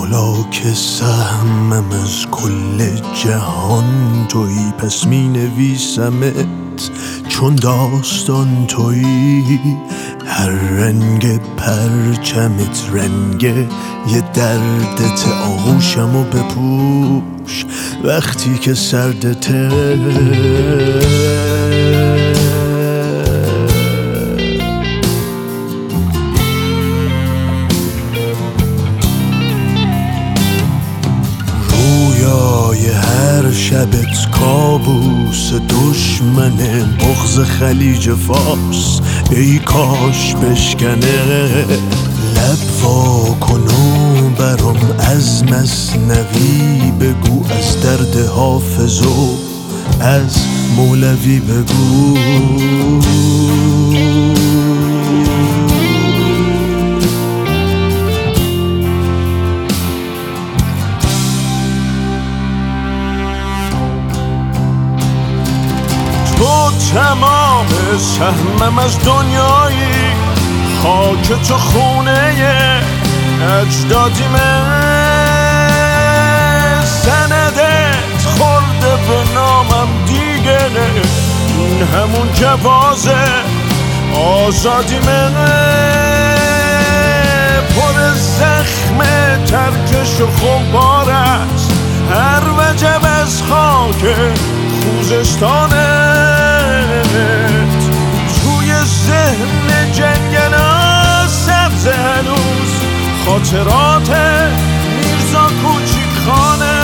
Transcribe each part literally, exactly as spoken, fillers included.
حالا که سهمم از کل جهان تویی، پس می نویسمت چون داستان تویی. هر رنگ پرچمت رنگ یه دردت، آغوشم و بپوش وقتی که سردته. رویای هر شبت کابوس دشمنه، بغض خلیج فارس ای کاش بشکنه. لب وا کن و برام از مثنوی بگو، از درد حافظ و از مولوی بگو. تو تمام سهمم از دنیایی، خاک تو خونه اجدادیمه. سندت خورده به نامم دیگه، این همون جوازه آزادیمه. پر زخم ترکش و خمپار است هر وجب از خاک خوزستانت. توی ذهن جنگلا سبز هنوز خاطرات میرزا کوچیک خانه.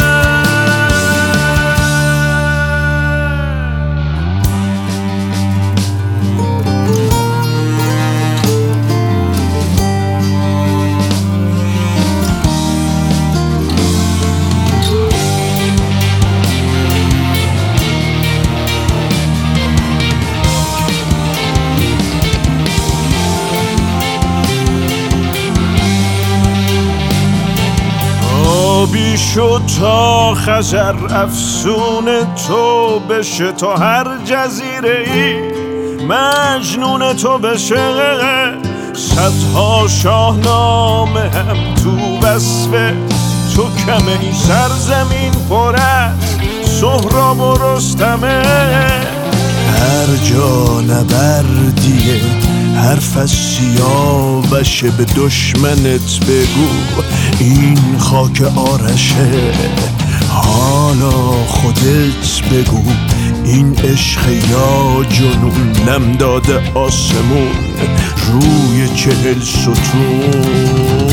آبی شد تا خزر افسون تو بشه، تا هر جزیره ای مجنون تو بشه. صدها شاهنامه هم تو وصف تو کمه، این سرزمین پر از سهراب و رستمه. هر جا نبردیه حرف از سیاوشه، به دشمنت بگو این خاک آرشه. حالا خودت بگو این عشق یا جنون، نم داده آسمون روی چهل ستون.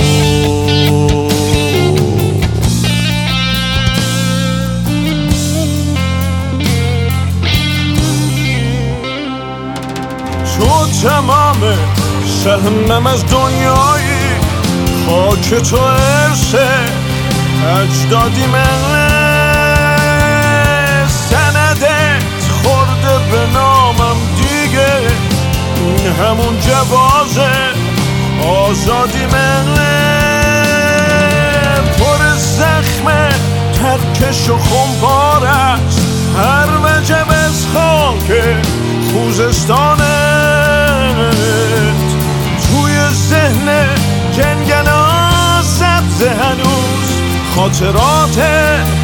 تو تمام سهمم از دنیایی، خاک تو ارسه اجدادیمه. سندت خورده به نامم دیگه، این همون جوازه آزادیمه. پر زخم ترکش و خمپار است هر وجب از خاک خوزستانت. توی ذهن جنگلا سبز هنوز خاطرات